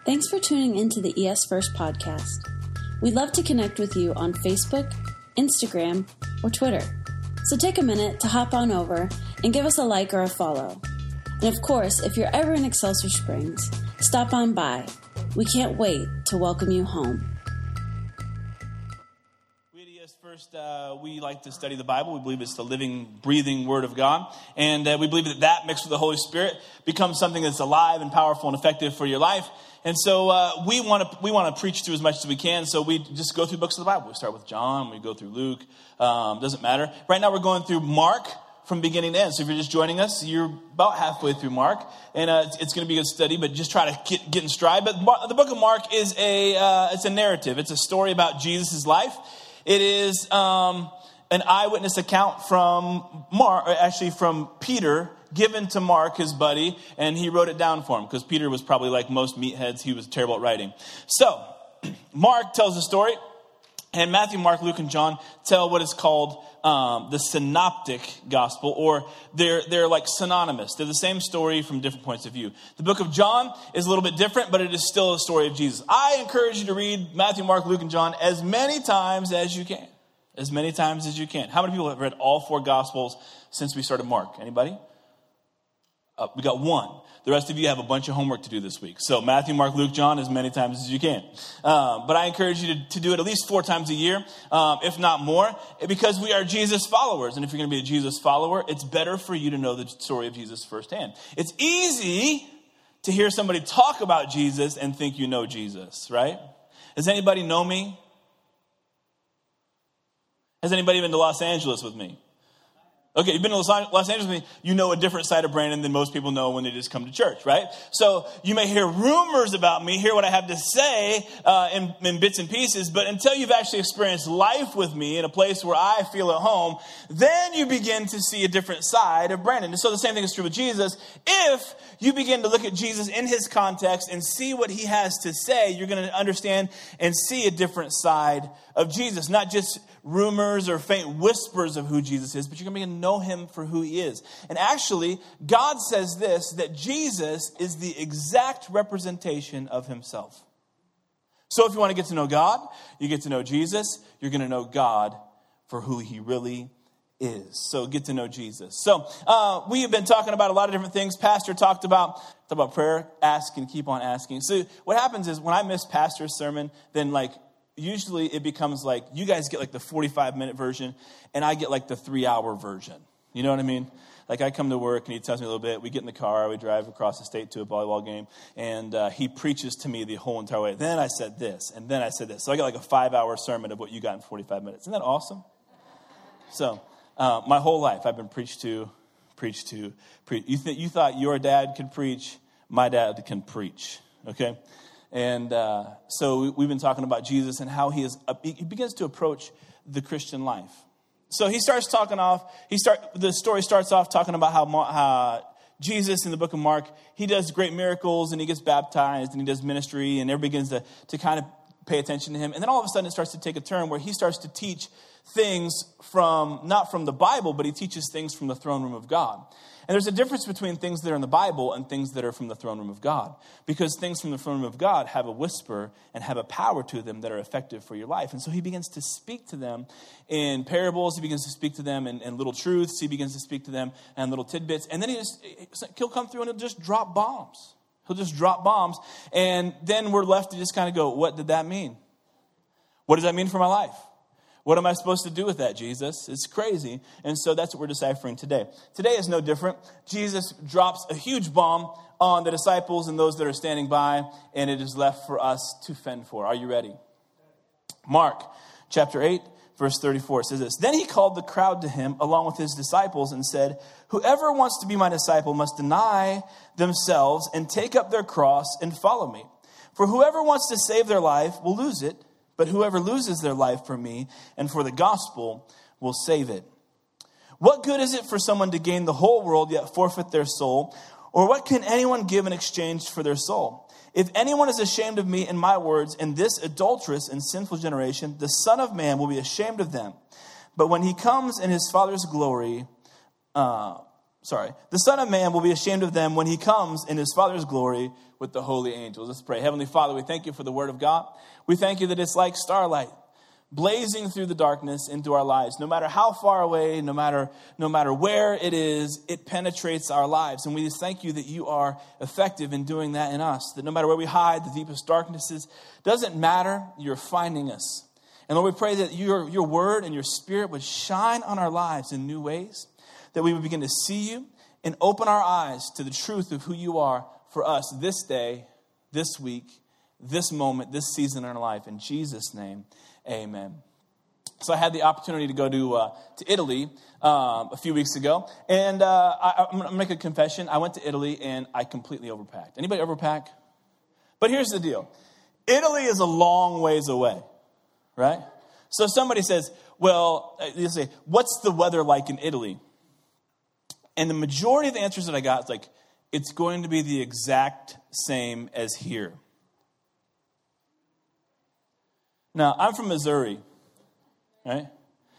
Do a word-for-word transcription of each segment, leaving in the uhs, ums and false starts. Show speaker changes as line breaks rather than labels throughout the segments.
Thanks for tuning into the E S First podcast. We'd love to connect with you on Facebook, Instagram, or Twitter. So take a minute to hop on over and give us a like or a follow. And of course, if you're ever in Excelsior Springs, stop on by. We can't wait to welcome you home.
We at E S First, uh, we like to study the Bible. We believe it's the living, breathing Word of God. And uh, we believe that that mixed with the Holy Spirit becomes something that's alive and powerful and effective for your life. And so uh, we want to we want to preach through as much as we can. So we just go through books of the Bible. We start with John. We go through Luke. Um, doesn't matter. Right now we're going through Mark from beginning to end. So if you're just joining us, you're about halfway through Mark. And uh, it's, it's going to be a good study, but just try to get, get in stride. But the book of Mark is a uh, it's a narrative. It's a story about Jesus' life. It is um, an eyewitness account from Mark, actually from Peter, given to Mark, his buddy, and he wrote it down for him because Peter was probably like most meatheads. He was terrible at writing. So Mark tells the story, and Matthew, Mark, Luke, and John tell what is called um, the synoptic gospel, or they're they're like synonymous. They're the same story from different points of view. The book of John is a little bit different, but it is still a story of Jesus. I encourage you to read Matthew, Mark, Luke, and John as many times as you can. As many times as you can. How many people have read all four gospels since we started Mark? Anybody? Uh, we got one. The rest of you have a bunch of homework to do this week. So Matthew, Mark, Luke, John as many times as you can. Um, but I encourage you to, to do it at least four times a year, um, if not more, because we are Jesus followers. And if you're going to be a Jesus follower, it's better for you to know the story of Jesus firsthand. It's easy to hear somebody talk about Jesus and think you know Jesus, right? Does anybody know me? Has anybody been to Los Angeles with me? Okay, you've been to Los Angeles with me, you know a different side of Brandon than most people know when they just come to church, right? So you may hear rumors about me, hear what I have to say uh, in, in bits and pieces, but until you've actually experienced life with me in a place where I feel at home, then you begin to see a different side of Brandon. And so the same thing is true with Jesus. If you begin to look at Jesus in his context and see what he has to say, you're going to understand and see a different side of Jesus, not just rumors or faint whispers of who Jesus is, but you're going to begin to know him for who he is. And actually, God says this, that Jesus is the exact representation of himself. So if you want to get to know God, you get to know Jesus, you're going to know God for who he really is. So get to know Jesus. So uh, we have been talking about a lot of different things. Pastor talked about, talked about prayer, ask and keep on asking. So what happens is when I miss Pastor's sermon, then like, usually it becomes like, you guys get like the forty-five minute version and I get like the three hour version. You know what I mean? Like I come to work and he tells me a little bit. We get in the car, we drive across the state to a volleyball game, and uh, he preaches to me the whole entire way. Then I said this, and then I said this. So I got like a five hour sermon of what you got in forty-five minutes. Isn't that awesome? So uh, my whole life I've been preached to, preached to, preach. You, th- you thought your dad could preach, my dad can preach, okay? And uh, so we've been talking about Jesus and how he is. He begins to approach the Christian life. So he starts talking off. He start the story starts off talking about how, how Jesus in the book of Mark, he does great miracles and he gets baptized and he does ministry and everybody begins to to kind of pay attention to him. And then all of a sudden it starts to take a turn where he starts to teach things from not from the Bible, but he teaches things from the throne room of God. And there's a difference between things that are in the Bible and things that are from the throne room of God. Because things from the throne room of God have a whisper and have a power to them that are effective for your life. And so he begins to speak to them in parables. He begins to speak to them in, in little truths. He begins to speak to them in little tidbits. And then he just, he'll come through and he'll just drop bombs. He'll just drop bombs. And then we're left to just kind of go, what did that mean? What does that mean for my life? What am I supposed to do with that, Jesus? It's crazy. And so that's what we're deciphering today. Today is no different. Jesus drops a huge bomb on the disciples and those that are standing by, and it is left for us to fend for. Are you ready? Mark chapter eight, verse thirty-four says this. Then he called the crowd to him along with his disciples and said, whoever wants to be my disciple must deny themselves and take up their cross and follow me. For whoever wants to save their life will lose it. But whoever loses their life for me and for the gospel will save it. What good is it for someone to gain the whole world yet forfeit their soul? Or what can anyone give in exchange for their soul? If anyone is ashamed of me and my words in this adulterous and sinful generation, the Son of Man will be ashamed of them. But when he comes in his Father's glory, uh, sorry, the Son of Man will be ashamed of them when he comes in his Father's glory with the holy angels. Let's pray. Heavenly Father, we thank you for the word of God. We thank you that it's like starlight blazing through the darkness into our lives. No matter how far away, no matter no matter where it is, it penetrates our lives. And we just thank you that you are effective in doing that in us. That no matter where we hide, the deepest darknesses, doesn't matter, you're finding us. And Lord, we pray that your, your word and your spirit would shine on our lives in new ways. That we would begin to see you and open our eyes to the truth of who you are for us this day, this week, this moment, this season in our life. In Jesus' name, amen. So I had the opportunity to go to uh, to Italy um, a few weeks ago. And uh, I, I'm going to make a confession. I went to Italy and I completely overpacked. Anybody overpack? But here's the deal. Italy is a long ways away, right? So somebody says, well, you say, what's the weather like in Italy? And the majority of the answers that I got is like, it's going to be the exact same as here. Now, I'm from Missouri, right?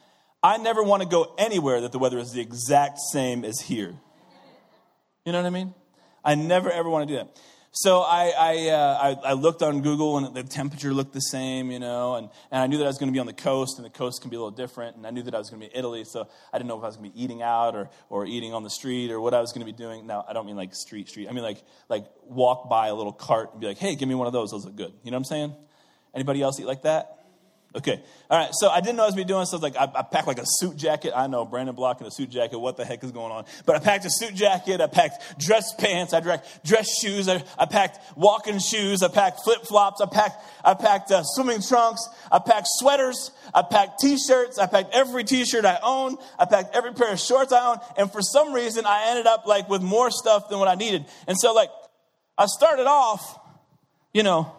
I never want to go anywhere that the weather is the exact same as here. You know what I mean? I never, ever want to do that. So I I, uh, I I looked on Google, and the temperature looked the same, you know, and, and I knew that I was going to be on the coast, and the coast can be a little different, and I knew that I was going to be in Italy, so I didn't know if I was going to be eating out or, or eating on the street or what I was going to be doing. Now, I don't mean like street, street. I mean like like walk by a little cart and be like, hey, give me one of those. Those look good. You know what I'm saying? Anybody else eat like that? Okay. All right. So I didn't know what I was doing. So I was like, I, I packed like a suit jacket. I know, Brandon Block in a suit jacket. What the heck is going on? But I packed a suit jacket. I packed dress pants. I packed dress shoes. I, I packed walking shoes. I packed flip flops. I packed I packed uh, swimming trunks. I packed sweaters. I packed t-shirts. I packed every t-shirt I own. I packed every pair of shorts I own. And for some reason, I ended up like with more stuff than what I needed. And so like I started off, you know,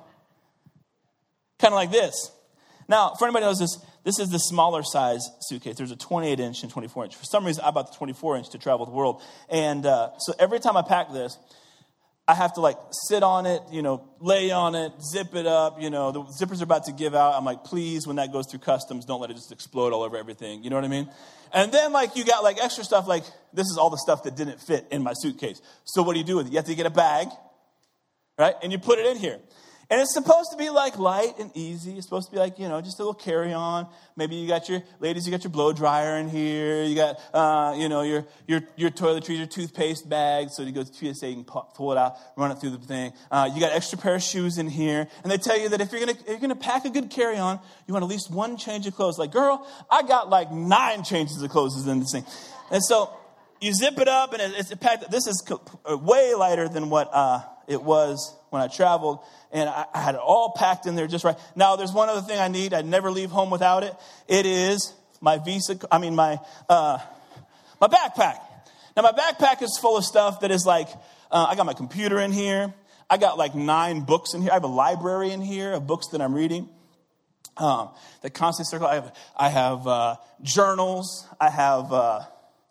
kind of like this. Now, for anybody who knows this, this is the smaller size suitcase. There's a twenty-eight inch and twenty-four inch. For some reason, I bought the twenty-four inch to travel the world. And uh, so every time I pack this, I have to like sit on it, you know, lay on it, zip it up. You know, the zippers are about to give out. I'm like, please, when that goes through customs, don't let it just explode all over everything. You know what I mean? And then like you got like extra stuff, like this is all the stuff that didn't fit in my suitcase. So what do you do with it? You have to get a bag, right? And you put it in here. And it's supposed to be like light and easy. It's supposed to be like, you know, just a little carry-on. Maybe you got your, ladies, you got your blow dryer in here. You got, uh, you know, your your your toiletries, your toothpaste bag. So you go to T S A, you can pull it out, run it through the thing. Uh, you got extra pair of shoes in here. And they tell you that if you're going to if you're gonna pack a good carry-on, you want at least one change of clothes. Like, girl, I got like nine changes of clothes in this thing. And so you zip it up, and it's packed. This is way lighter than what uh, it was when I traveled. And I, I had it all packed in there just right. Now, there's one other thing I need. I'd never leave home without it. It is my Visa, I mean, my uh, my backpack. Now, my backpack is full of stuff that is like, uh, I got my computer in here. I got like nine books in here. I have a library in here of books that I'm reading. Um, that constantly circle. I have, I have uh, journals. I have uh,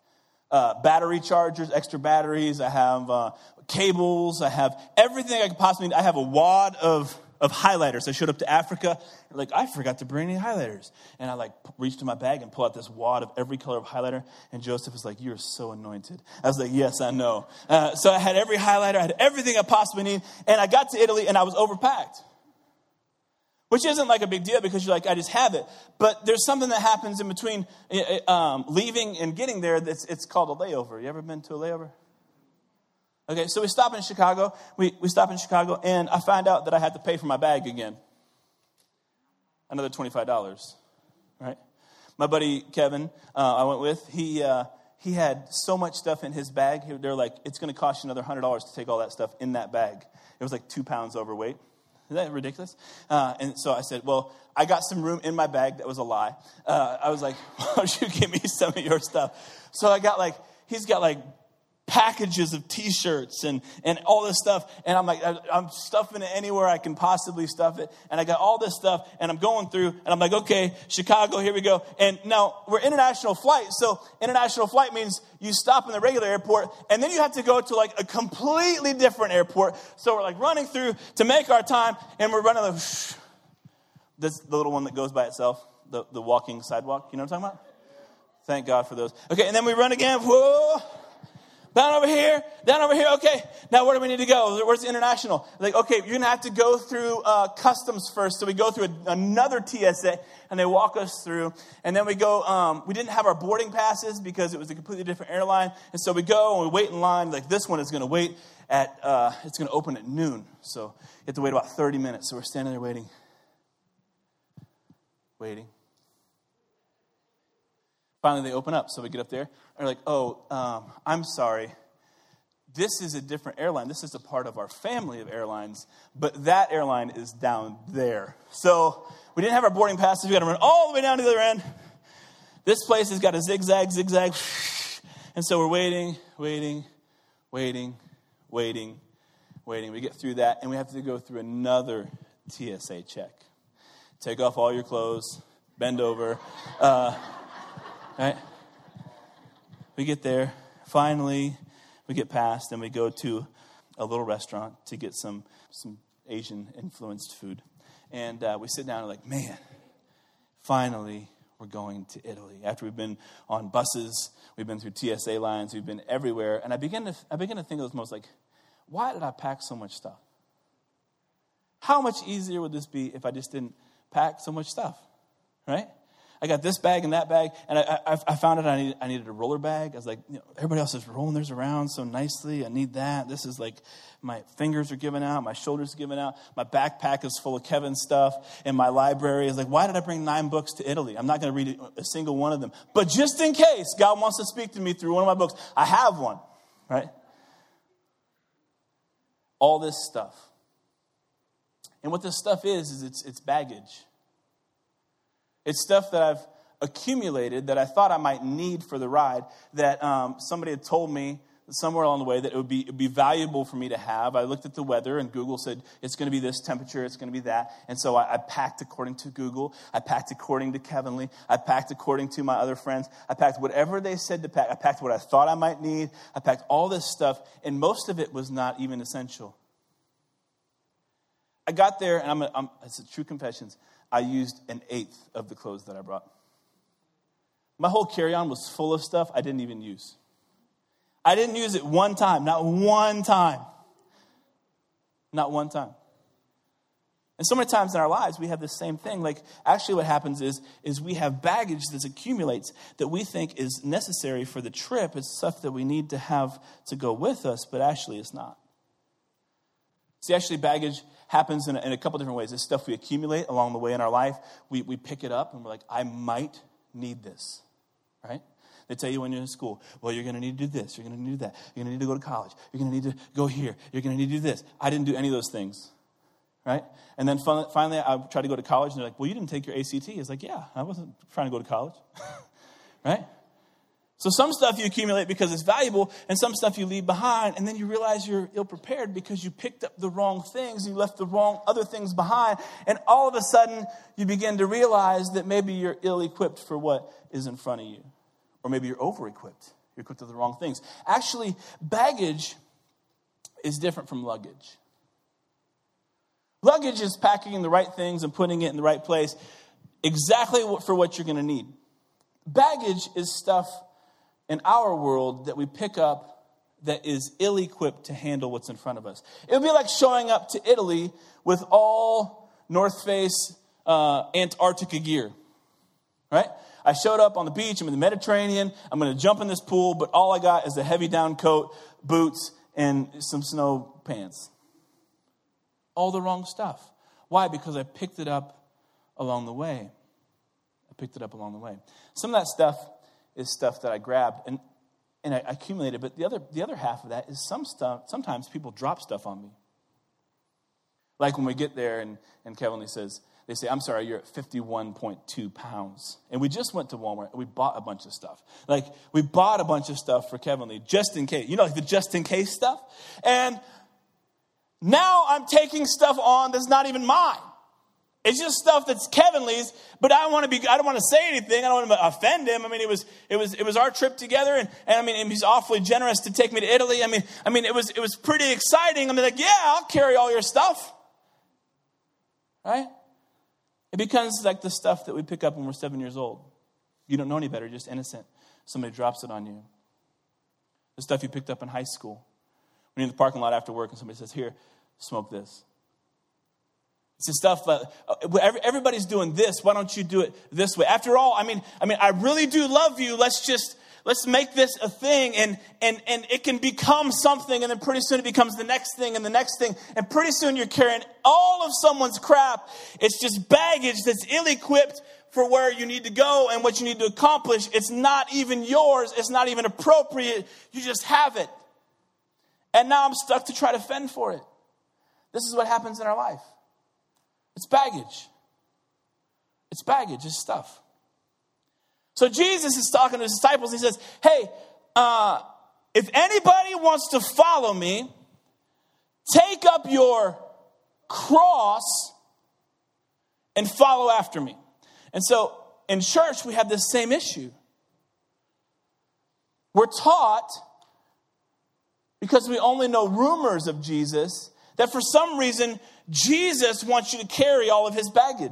uh, battery chargers, extra batteries. I have uh, cables. I have everything I could possibly need. I have a wad of, of highlighters. I showed up to Africa. Like, I forgot to bring any highlighters. And I like reached in my bag and pulled out this wad of every color of highlighter. And Joseph was like, you're so anointed. I was like, yes, I know. Uh, so I had every highlighter. I had everything I possibly need. And I got to Italy and I was overpacked. Which isn't like a big deal because you're like, I just have it. But there's something that happens in between um, leaving and getting there. That's it's called a layover. You ever been to a layover? Okay, so we stop in Chicago. We we stop in Chicago, and I find out that I had to pay for my bag again. Another twenty-five dollars, right? My buddy Kevin, uh, I went with, he uh, he had so much stuff in his bag. They're like, it's going to cost you another one hundred dollars to take all that stuff in that bag. It was like two pounds overweight. Isn't that ridiculous? Uh, and so I said, well, I got some room in my bag. That was a lie. Uh, I was like, why don't you give me some of your stuff? So I got like, he's got like packages of T-shirts and, and all this stuff. And I'm like, I'm stuffing it anywhere I can possibly stuff it. And I got all this stuff and I'm going through and I'm like, okay, Chicago, here we go. And now we're international flight. So international flight means you stop in the regular airport and then you have to go to like a completely different airport. So we're like running through to make our time and we're running the, this, the little one that goes by itself, the, the walking sidewalk. You know what I'm talking about? Thank God for those. Okay. And then we run again. Whoa. Down over here, down over here. Okay, now where do we need to go? Where's the international? Like, okay, you're going to have to go through uh, customs first. So we go through a, another T S A, and they walk us through. And then we go, um, we didn't have our boarding passes because it was a completely different airline. And so we go and we wait in line. Like, this one is going to wait at, uh, it's going to open at noon. So you have to wait about thirty minutes. So we're standing there waiting. Waiting. Finally, they open up. So we get up there. And they're like, oh, um, I'm sorry. This is a different airline. This is a part of our family of airlines. But that airline is down there. So we didn't have our boarding passes. We got to run all the way down to the other end. This place has got a zigzag, zigzag. And so we're waiting, waiting, waiting, waiting, waiting. We get through that. And we have to go through another T S A check. Take off all your clothes. Bend over. Uh... Right? We get there. Finally, we get past and we go to a little restaurant to get some some Asian-influenced food. And uh, we sit down and we're like, man, finally we're going to Italy. After we've been on buses, we've been through T S A lines, we've been everywhere. And I begin to I begin to think of those most like, why did I pack so much stuff? How much easier would this be if I just didn't pack so much stuff? Right? I got this bag and that bag, and I, I, I found out I needed, I needed a roller bag. I was like, you know, everybody else is rolling theirs around so nicely. I need that. This is like, my fingers are giving out, my shoulders are giving out. My backpack is full of Kevin's stuff, and my library is like, why did I bring nine books to Italy? I'm not going to read a single one of them. But just in case God wants to speak to me through one of my books, I have one, right? All this stuff. And what this stuff is, is it's it's baggage. It's stuff that I've accumulated that I thought I might need for the ride, that um, somebody had told me somewhere along the way that it would be, it would be valuable for me to have. I looked at the weather, and Google said, it's going to be this temperature, it's going to be that. And so I, I packed according to Google. I packed according to Kevinly. I packed according to my other friends. I packed whatever they said to pack. I packed what I thought I might need. I packed all this stuff, and most of it was not even essential. I got there, and I'm, a, I'm it's a true confessions. I used an eighth of the clothes that I brought. My whole carry-on was full of stuff I didn't even use. I didn't use it one time, not one time. Not one time. And so many times in our lives, we have this same thing. Like, actually what happens is, is we have baggage that accumulates that we think is necessary for the trip. It's stuff that we need to have to go with us, but actually it's not. See, actually baggage happens in a, in a couple different ways. It's stuff we accumulate along the way in our life. We we pick it up and we're like, I might need this, right? They tell you when you're in school, well, you're going to need to do this. You're going to need to do that. You're going to need to go to college. You're going to need to go here. You're going to need to do this. I didn't do any of those things, right? And then finally, I tried to go to college, and they're like, well, you didn't take your A C T. It's like, yeah, I wasn't trying to go to college, right? So some stuff you accumulate because it's valuable, and some stuff you leave behind, and then you realize you're ill-prepared because you picked up the wrong things, you left the wrong other things behind, and all of a sudden you begin to realize that maybe you're ill-equipped for what is in front of you. Or maybe you're over-equipped. You're equipped with the wrong things. Actually, baggage is different from luggage. Luggage is packing the right things and putting it in the right place exactly for what you're going to need. Baggage is stuff in our world that we pick up that is ill-equipped to handle what's in front of us. It would be like showing up to Italy with all North Face uh, Antarctica gear, right? I showed up on the beach. I'm in the Mediterranean. I'm going to jump in this pool, but all I got is a heavy down coat, boots, and some snow pants. All the wrong stuff. Why? Because I picked it up along the way. I picked it up along the way. Some of that stuff is stuff that I grabbed and, and I accumulated, but the other the other half of that is some stuff. Sometimes people drop stuff on me. Like when we get there and, and Kevin Lee says, they say, I'm sorry, you're at fifty-one point two pounds. And we just went to Walmart and we bought a bunch of stuff. Like we bought a bunch of stuff for Kevin Lee just in case. You know, like the just in case stuff. And now I'm taking stuff on that's not even mine. It's just stuff that's Kevin Lee's, but I don't want to be. I don't want to say anything. I don't want to offend him. I mean, it was it was it was our trip together, and, and I mean, and he's awfully generous to take me to Italy. I mean, I mean, it was it was pretty exciting. I'm like, yeah, I'll carry all your stuff, right? It becomes like the stuff that we pick up when we're seven years old. You don't know any better, just innocent. Somebody drops it on you. The stuff you picked up in high school. When you're in the parking lot after work and somebody says, here, smoke this. It's the stuff that uh, everybody's doing this. Why don't you do it this way? After all, I mean, I mean, I really do love you. Let's just, let's make this a thing. And, and, and it can become something. And then pretty soon it becomes the next thing and the next thing. And pretty soon you're carrying all of someone's crap. It's just baggage that's ill-equipped for where you need to go and what you need to accomplish. It's not even yours. It's not even appropriate. You just have it. And now I'm stuck to try to fend for it. This is what happens in our life. It's baggage. It's baggage. It's stuff. So Jesus is talking to his disciples. He says, hey, uh, if anybody wants to follow me, take up your cross and follow after me. And so in church, we have this same issue. We're taught, because we only know rumors of Jesus, that for some reason, Jesus wants you to carry all of his baggage.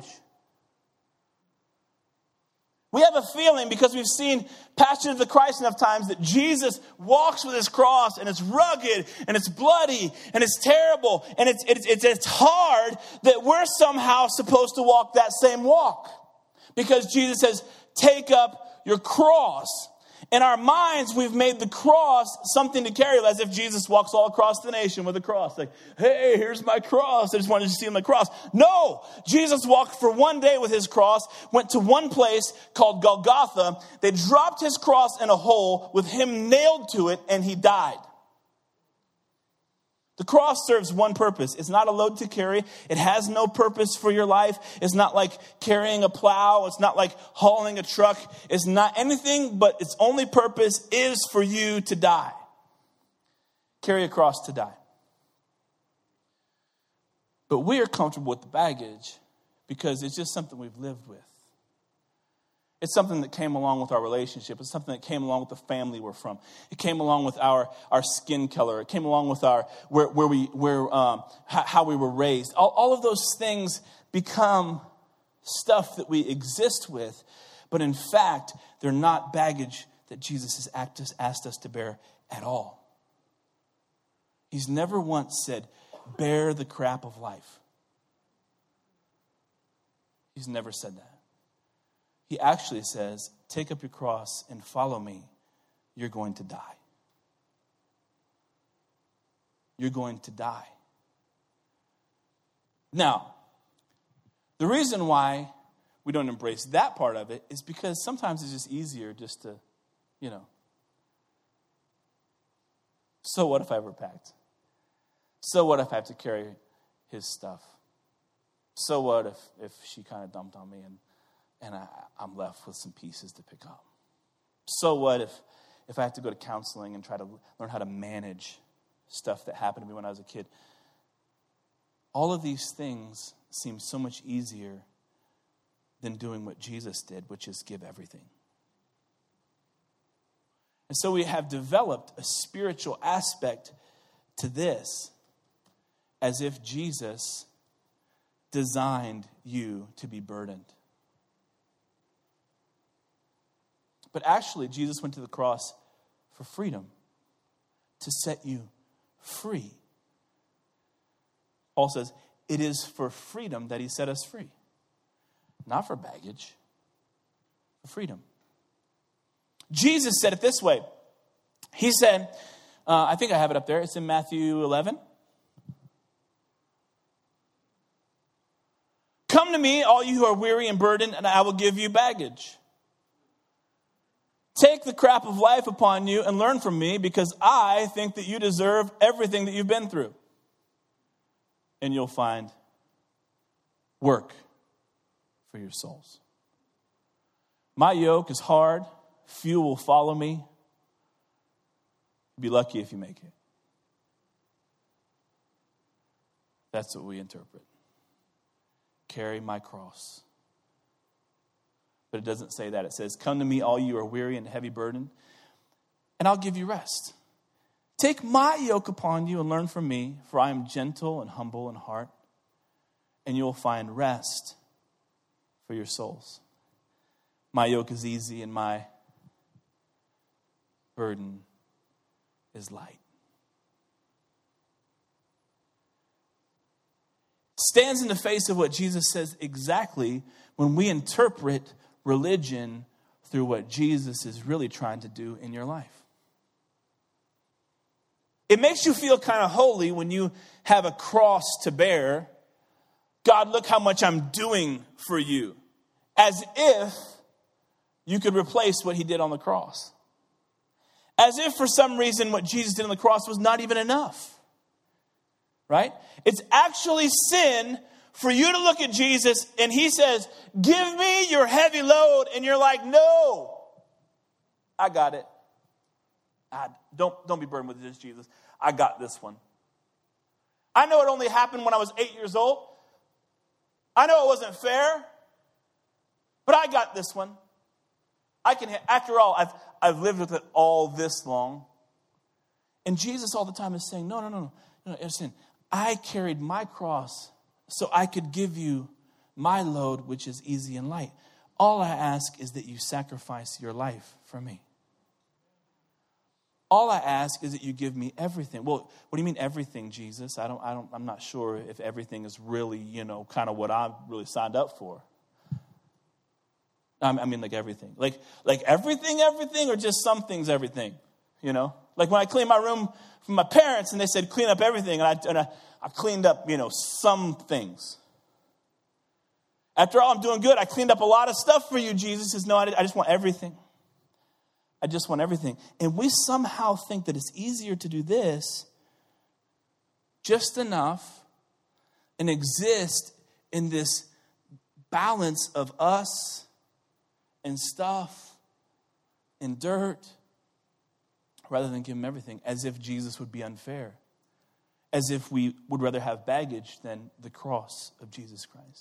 We have a feeling, because we've seen Passion of the Christ enough times, that Jesus walks with his cross and it's rugged and it's bloody and it's terrible and it's, it's, it's, it's hard, that we're somehow supposed to walk that same walk. Because Jesus says, take up your cross. In our minds, we've made the cross something to carry, as if Jesus walks all across the nation with a cross. Like, hey, here's my cross. I just wanted to see my cross. No, Jesus walked for one day with his cross, went to one place called Golgotha. They dropped his cross in a hole with him nailed to it, and he died. The cross serves one purpose. It's not a load to carry. It has no purpose for your life. It's not like carrying a plow. It's not like hauling a truck. It's not anything, but its only purpose is for you to die. Carry a cross to die. But we are comfortable with the baggage because it's just something we've lived with. It's something that came along with our relationship. It's something that came along with the family we're from. It came along with our, our skin color. It came along with our where, where we where um, how we were raised. All, all of those things become stuff that we exist with, but in fact, they're not baggage that Jesus has asked us, asked us to bear at all. He's never once said, bear the crap of life. He's never said that. He actually says, take up your cross and follow me. You're going to die. You're going to die. Now, the reason why we don't embrace that part of it is because sometimes it's just easier just to, you know, so what if I ever packed? So what if I have to carry his stuff? So what if, if she kind of dumped on me and And I, I'm left with some pieces to pick up? So what if, if I have to go to counseling and try to learn how to manage stuff that happened to me when I was a kid? All of these things seem so much easier than doing what Jesus did, which is give everything. And so we have developed a spiritual aspect to this, as if Jesus designed you to be burdened. But actually, Jesus went to the cross for freedom, to set you free. Paul says, it is for freedom that he set us free. Not for baggage, for freedom. Jesus said it this way. He said, uh, I think I have it up there. It's in Matthew eleven. Come to me, all you who are weary and burdened, and I will give you baggage. Take the crap of life upon you and learn from me, because I think that you deserve everything that you've been through. And you'll find work for your souls. My yoke is hard. Few will follow me. Be lucky if you make it. That's what we interpret. Carry my cross. But it doesn't say that. It says, come to me, all you are weary and heavy burdened, and I'll give you rest. Take my yoke upon you and learn from me, for I am gentle and humble in heart, and you'll find rest for your souls. My yoke is easy and my burden is light. Stands in the face of what Jesus says exactly when we interpret religion through what Jesus is really trying to do in your life. It makes you feel kind of holy when you have a cross to bear. God, look how much I'm doing for you. As if you could replace what he did on the cross. As if for some reason what Jesus did on the cross was not even enough. Right? It's actually sin for you to look at Jesus and he says, give me your heavy load. And you're like, no, I got it. I, don't, don't be burdened with this, Jesus. I got this one. I know it only happened when I was eight years old. I know it wasn't fair, but I got this one. I can. After all, I've I've lived with it all this long. And Jesus all the time is saying, no, no, no, no, no. Listen, I carried my cross so I could give you my load, which is easy and light. All I ask is that you sacrifice your life for me. All I ask is that you give me everything. Well, what do you mean everything, Jesus? I don't, I don't, I'm not sure if everything is really, you know, kind of what I really signed up for. I mean, like everything. Like, like everything, everything, or just some things, everything, you know? Like when I cleaned my room for my parents and they said, clean up everything. And I, and I, I cleaned up, you know, some things. After all, I'm doing good. I cleaned up a lot of stuff for you, Jesus. He says, no, I, I just want everything. I just want everything. And we somehow think that it's easier to do this just enough and exist in this balance of us and stuff and dirt rather than give him everything, as if Jesus would be unfair, as if we would rather have baggage than the cross of Jesus Christ.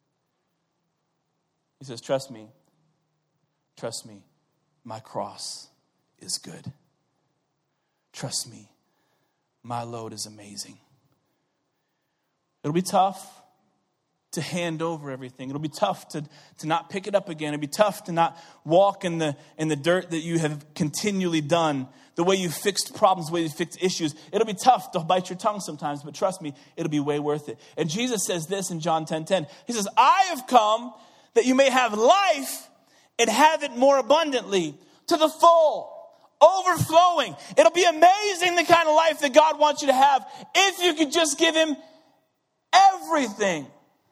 He says, trust me, trust me. My cross is good. Trust me, my load is amazing. It'll be tough to hand over everything. It'll be tough to, to not pick it up again. It'll be tough to not walk in the in the dirt that you have continually done, the way you fixed problems, the way you fixed issues. It'll be tough to bite your tongue sometimes, but trust me, it'll be way worth it. And Jesus says this in John ten ten. He says, I have come that you may have life and have it more abundantly, to the full, overflowing. It'll be amazing the kind of life that God wants you to have if you could just give him everything.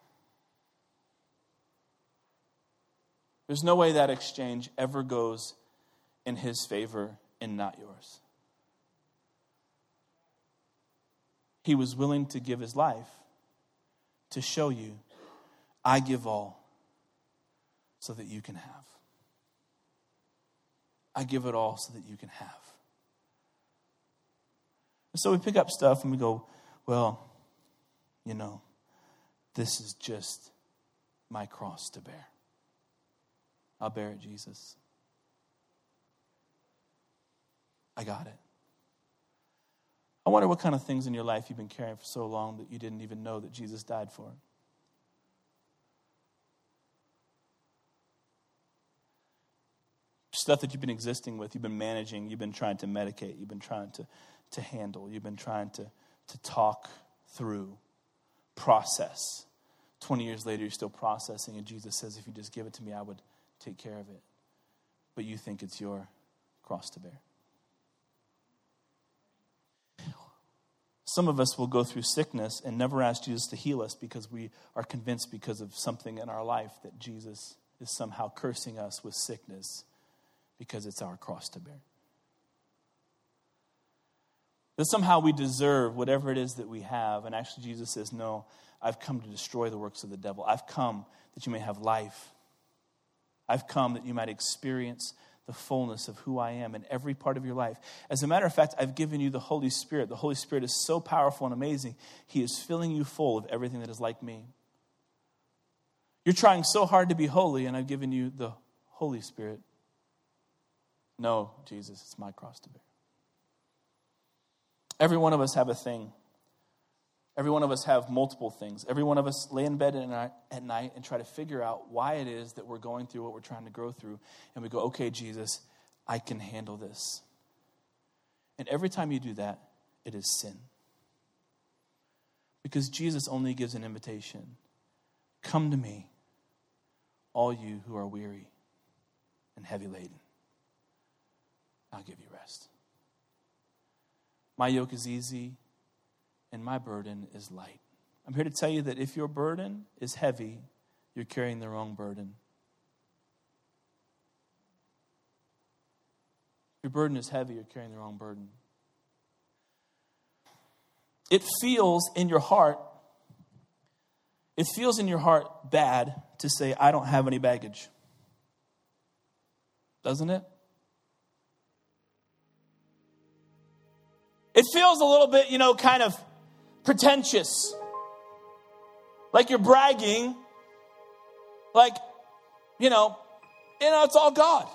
There's no way that exchange ever goes in his favor and not yours. He was willing to give his life to show you, I give all so that you can have. I give it all so that you can have. And so we pick up stuff and we go, well, you know, this is just my cross to bear. I'll bear it, Jesus. I got it. I wonder what kind of things in your life you've been carrying for so long that you didn't even know that Jesus died for. Stuff that you've been existing with, you've been managing, you've been trying to medicate, you've been trying to, to handle, you've been trying to, to talk through, process. twenty years later, you're still processing, and Jesus says, if you just give it to me, I would take care of it. But you think it's your cross to bear. Some of us will go through sickness and never ask Jesus to heal us because we are convinced because of something in our life that Jesus is somehow cursing us with sickness because it's our cross to bear. That somehow we deserve whatever it is that we have. And actually Jesus says, no, I've come to destroy the works of the devil. I've come that you may have life. I've come that you might experience the fullness of who I am in every part of your life. As a matter of fact, I've given you the Holy Spirit. The Holy Spirit is so powerful and amazing. He is filling you full of everything that is like me. You're trying so hard to be holy, and I've given you the Holy Spirit. No, Jesus, it's my cross to bear. Every one of us have a thing. Every one of us have multiple things. Every one of us lay in bed at night and try to figure out why it is that we're going through what we're trying to go through. And we go, okay, Jesus, I can handle this. And every time you do that, it is sin. Because Jesus only gives an invitation. Come to me, all you who are weary and heavy laden. I'll give you rest. My yoke is easy and my burden is light. I'm here to tell you that if your burden is heavy, you're carrying the wrong burden. If your burden is heavy, you're carrying the wrong burden. It feels in your heart, it feels in your heart bad to say, I don't have any baggage. Doesn't it? It feels a little bit, you know, kind of pretentious. Like you're bragging. Like, you know, you know, it's all God.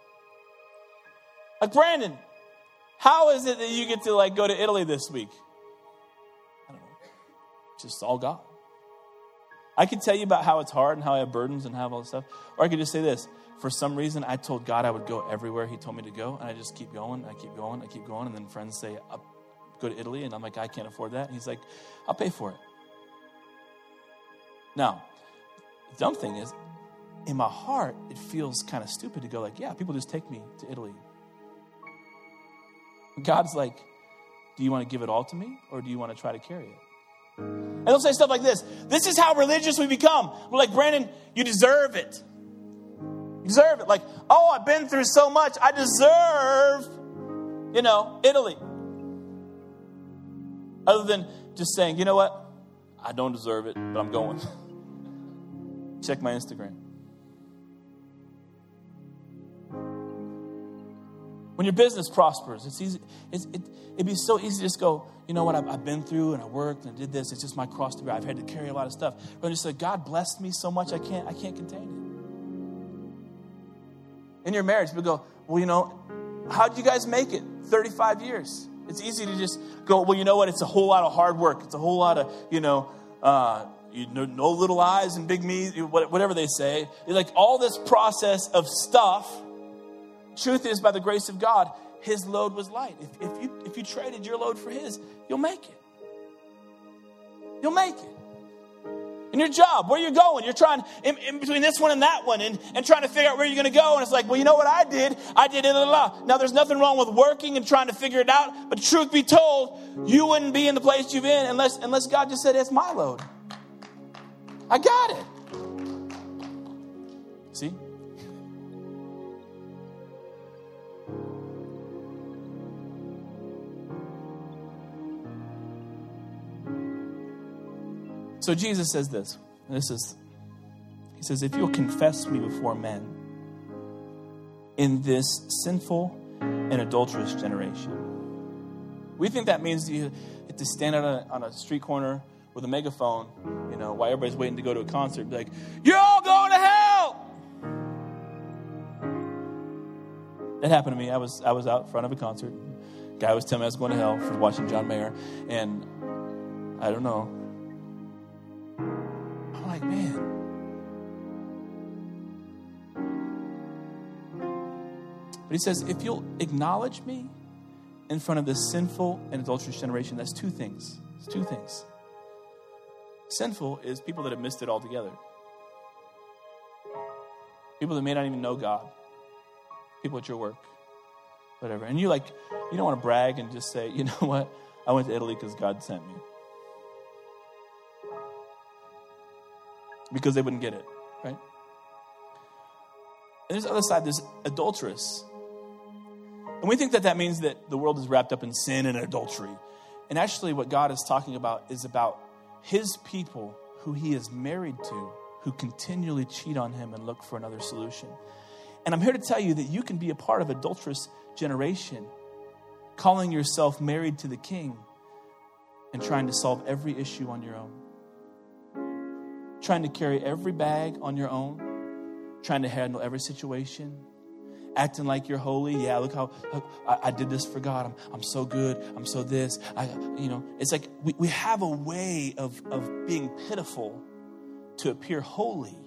Like, Brandon, how is it that you get to, like, go to Italy this week? I don't know. It's just all God. I could tell you about how it's hard and how I have burdens and have all this stuff. Or I could just say this. For some reason, I told God I would go everywhere he told me to go. And I just keep going, I keep going, I keep going. And then friends say, I'll go to Italy. And I'm like, I can't afford that. And he's like, I'll pay for it. Now, the dumb thing is, in my heart, it feels kind of stupid to go like, yeah, people just take me to Italy. God's like, do you want to give it all to me? Or do you want to try to carry it? And they'll say stuff like this. This is how religious we become. We're like, Brandon, you deserve it. You deserve it. Like, oh, I've been through so much. I deserve, you know, Italy. Other than just saying, you know what? I don't deserve it, but I'm going. Check my Instagram. When your business prospers, it's easy. It's, it, it'd be so easy to just go, you know what, I've, I've been through and I worked and I did this. It's just my cross to bear. I've had to carry a lot of stuff. But just like, God blessed me so much, I can't, I can't contain it. In your marriage, people go, well, you know, how'd you guys make it? thirty-five years. It's easy to just go, well, you know what? It's a whole lot of hard work. It's a whole lot of, you know, uh, you know, no little eyes and big me, whatever they say. Like all this process of stuff. Truth is, by the grace of God, his load was light. If, if you if you traded your load for his, you'll make it. You'll make it. In your job, where you're going, you're trying, in, in between this one and that one, and, and trying to figure out where you're going to go. And it's like, well, you know what I did? I did it. Blah, blah, blah. Now, there's nothing wrong with working and trying to figure it out. But truth be told, you wouldn't be in the place you've in unless, unless God just said, it's my load. I got it. See? So Jesus says this. This is, he says, if you'll confess me before men in this sinful and adulterous generation. We think that means you have to stand out on a, on a street corner with a megaphone, you know, while everybody's waiting to go to a concert, be like, you're all going to hell. That happened to me. I was I was out front of a concert. Guy was telling me I was going to hell for watching John Mayer, and I don't know. I'm like, man. But he says, if you'll acknowledge me in front of this sinful and adulterous generation, that's two things. It's two things. Sinful is people that have missed it altogether. People that may not even know God. People at your work. Whatever. And you like, you don't want to brag and just say, you know what? I went to Italy because God sent me. Because they wouldn't get it, right? And there's the other side, there's adulterous. And we think that that means that the world is wrapped up in sin and adultery. And actually what God is talking about is about his people who he is married to, who continually cheat on him and look for another solution. And I'm here to tell you that you can be a part of adulterous generation, calling yourself married to the king and trying to solve every issue on your own. Trying to carry every bag on your own, trying to handle every situation, acting like you're holy. Yeah, look how look, I, I did this for God. I'm, I'm so good. I'm so this. I, you know, it's like we, we have a way of, of being pitiful to appear holy,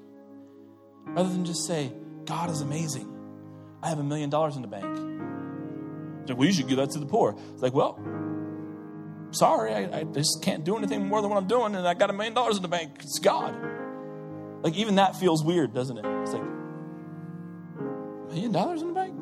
rather than just say, God is amazing. I have a million dollars in the bank. Like, well, you should give that to the poor. It's like, well, sorry, I, I just can't do anything more than what I'm doing, and I got a million dollars in the bank. It's God. Like, even that feels weird, doesn't it? It's like, a million dollars in the bank?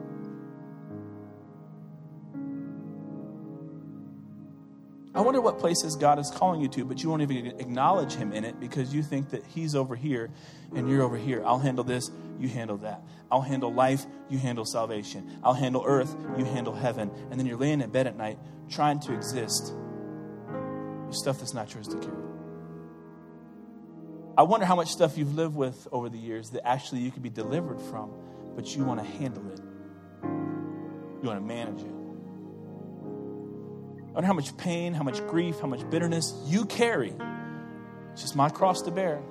I wonder what places God is calling you to, but you won't even acknowledge him in it because you think that he's over here and you're over here. I'll handle this, you handle that. I'll handle life, you handle salvation. I'll handle earth, you handle heaven. And then you're laying in bed at night trying to exist with stuff that's not yours to carry. I wonder how much stuff you've lived with over the years that actually you could be delivered from, but you want to handle it. You want to manage it. I wonder how much pain, how much grief, how much bitterness you carry. It's just my cross to bear.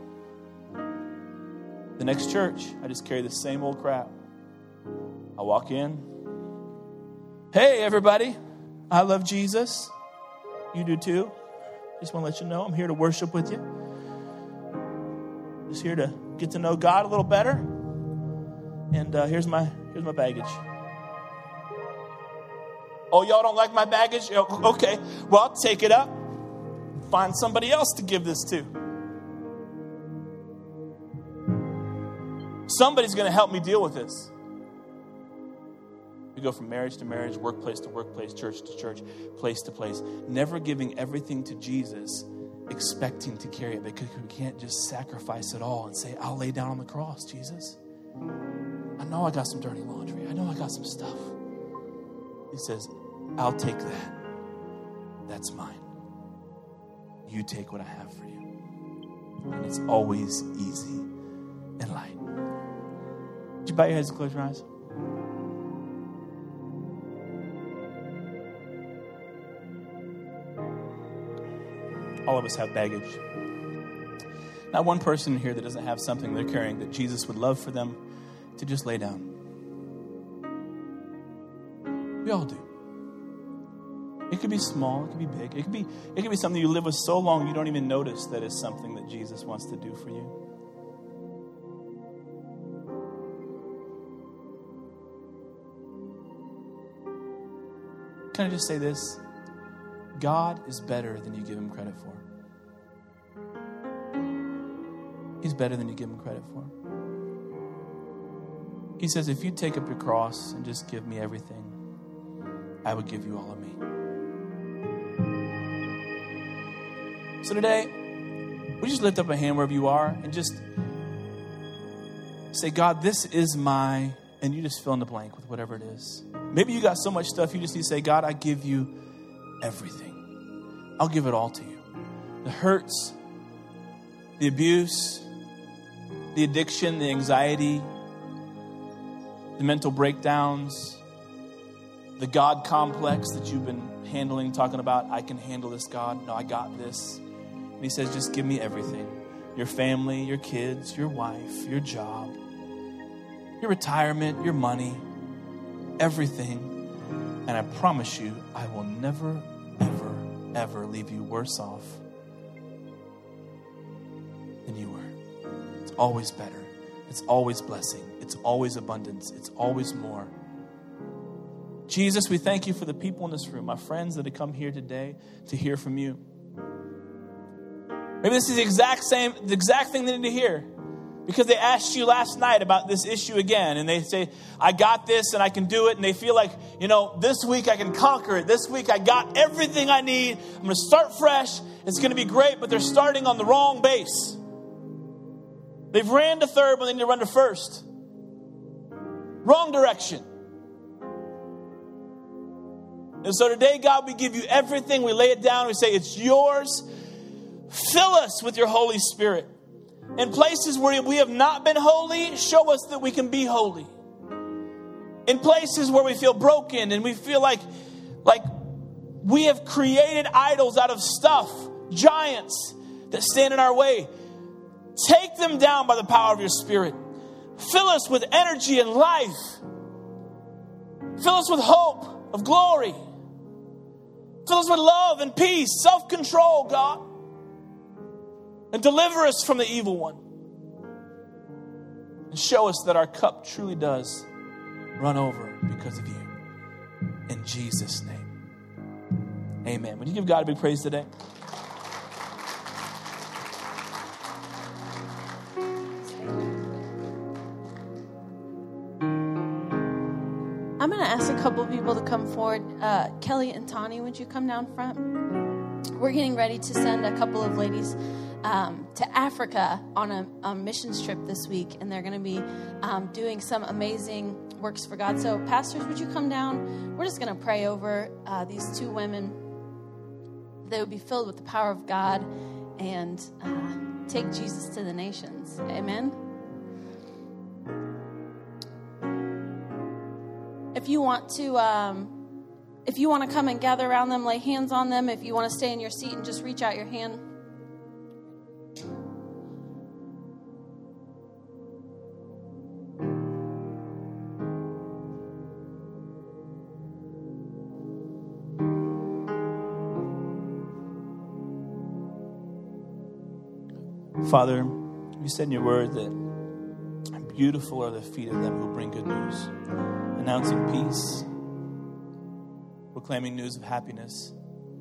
The next church, I just carry the same old crap. I walk in. Hey, everybody. I love Jesus. You do too. Just want to let you know I'm here to worship with you. Just here to get to know God a little better. And uh, here's my here's my baggage. Oh, y'all don't like my baggage? Okay, well, I'll take it up. Find somebody else to give this to. Somebody's going to help me deal with this. We go from marriage to marriage, workplace to workplace, church to church, place to place, never giving everything to Jesus, expecting to carry it because we can't just sacrifice it all and say, I'll lay down on the cross, Jesus. I know I got some dirty laundry. I know I got some stuff. He says, I'll take that. That's mine. You take what I have for you. And it's always easy and light. Would you bow your heads and close your eyes? All of us have baggage. Not one person here that doesn't have something they're carrying that Jesus would love for them to just lay down. We all do. It could be small, it could be big. It could be, it could be something you live with so long you don't even notice that it's something that Jesus wants to do for you. Can I just say this? God is better than you give him credit for. He's better than you give him credit for. He says, if you take up your cross and just give me everything, I would give you all of me. So today, we just lift up a hand wherever you are and just say, God, this is my, and you just fill in the blank with whatever it is. Maybe you got so much stuff you just need to say, God, I give you everything. I'll give it all to you. The hurts, the abuse, the addiction, the anxiety, the mental breakdowns, the God complex that you've been handling, talking about, I can handle this, God. No, I got this. And he says, just give me everything. Your family, your kids, your wife, your job, your retirement, your money, everything. And I promise you, I will never, ever, ever leave you worse off than you were. It's always better. It's always blessing. It's always abundance. It's always more. Jesus, we thank you for the people in this room, my friends that have come here today to hear from you. Maybe this is the exact same, the exact thing they need to hear because they asked you last night about this issue again. And they say, I got this and I can do it. And they feel like, you know, this week I can conquer it. This week I got everything I need. I'm going to start fresh. It's going to be great, but they're starting on the wrong base. They've ran to third when they need to run to first. Wrong direction. And so today, God, we give you everything. We lay it down. We say, it's yours. Fill us with your Holy Spirit. In places where we have not been holy, show us that we can be holy. In places where we feel broken and we feel like, like we have created idols out of stuff, giants that stand in our way, take them down by the power of your Spirit. Fill us with energy and life. Fill us with hope of glory. Fill us with love and peace, self-control, God. And deliver us from the evil one. And show us that our cup truly does run over because of you. In Jesus' name. Amen. Would you give God a big praise today?
I'm going to ask a couple of people to come forward. Uh, Kelly and Tani, would you come down front? We're getting ready to send a couple of ladies um, to Africa on a, a missions trip this week, and they're going to be um, doing some amazing works for God. So, pastors, would you come down? We're just going to pray over uh, these two women. They would be filled with the power of God and uh, take Jesus to the nations. Amen. If you want to, um, if you want to come and gather around them, lay hands on them. If you want to stay in your seat and just reach out your hand.
Father, you said in your word that beautiful are the feet of them who bring good news, announcing peace, proclaiming news of happiness.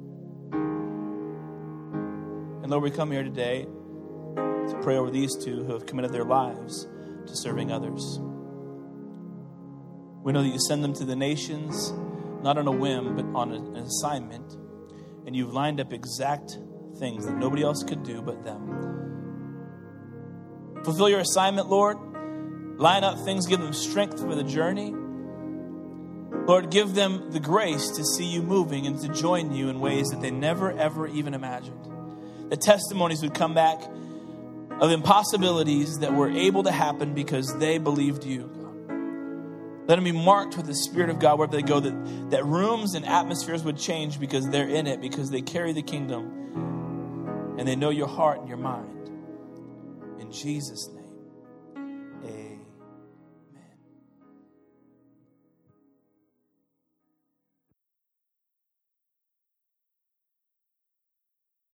And Lord, we come here today to pray over these two who have committed their lives to serving others. We know that you send them to the nations, not on a whim, but on an assignment. And you've lined up exact things that nobody else could do but them. Fulfill your assignment, Lord. Line up things, give them strength for the journey. Lord, give them the grace to see you moving and to join you in ways that they never, ever even imagined. The testimonies would come back of impossibilities that were able to happen because they believed you. Let them be marked with the Spirit of God wherever they go, that, that rooms and atmospheres would change because they're in it, because they carry the kingdom and they know your heart and your mind. In Jesus' name, amen.